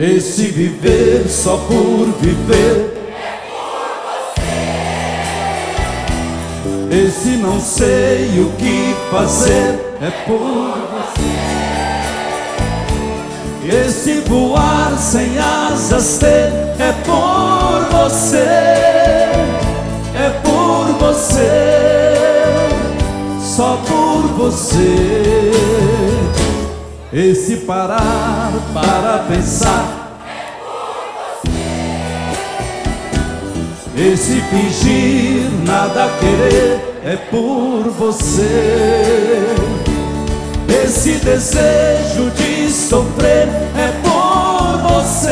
Esse viver só por viver é por você. Esse não sei o que fazer é por você. Esse voar sem asas ter é por você. É por você, só por você. Esse parar para pensar É por você. Esse fingir nada querer é por você. Esse desejo de sofrer é por você.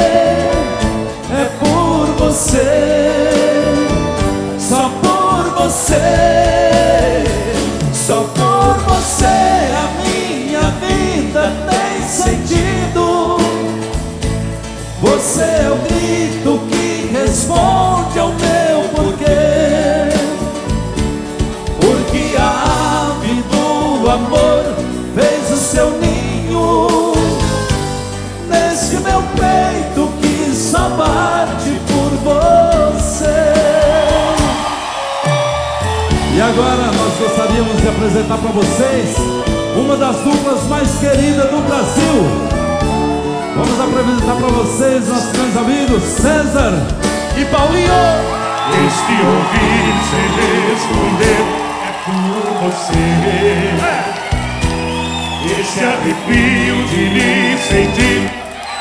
É por você, só por você. Só por você a minha vida tem sentido. Você é o grito que responde ao meu porquê. Porque a ave do amor fez o seu ninho nesse meu peito que só bate por você. E agora nós gostaríamos de apresentar para vocês uma das duplas mais queridas do Brasil. Vamos apresentar para vocês nossos grandes amigos César e Paulinho. Este ouvir sem responder é por você. Esse arrepio de lhe sentir,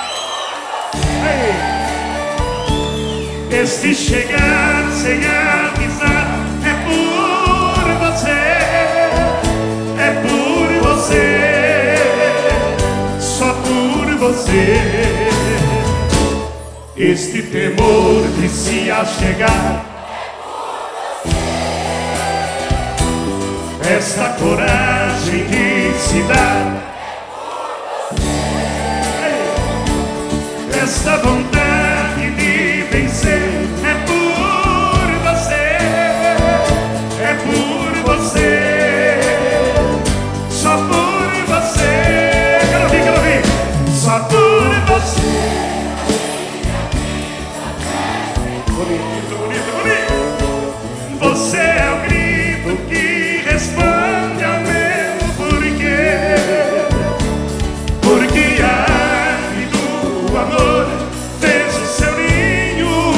este chegar sem avisar é por você. É por você, só por você. Este temor de se achegar, esta coragem de se dar, esta vontade de vencer é por você. É por você, só por você. Quero ouvir, só por você. Bonito, bonito, bonito. Você é o grito que responde ao meu porquê. Porque a ave do amor fez o seu ninho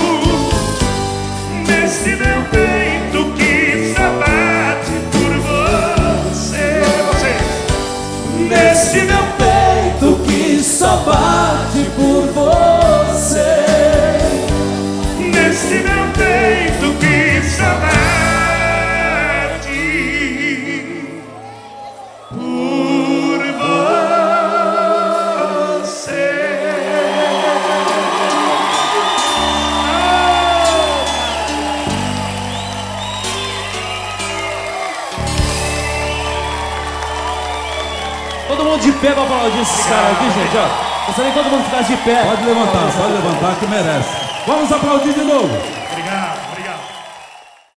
nesse meu peito que só bate por você. Nesse meu peito que só bate por você. Nesse meu peito que só bate por você. Todo mundo de pé pra aplaudir esses caras aqui, gente, ó. Gostaria que todo mundo ficasse de pé. Pode levantar que merece. Vamos aplaudir de novo. Obrigado.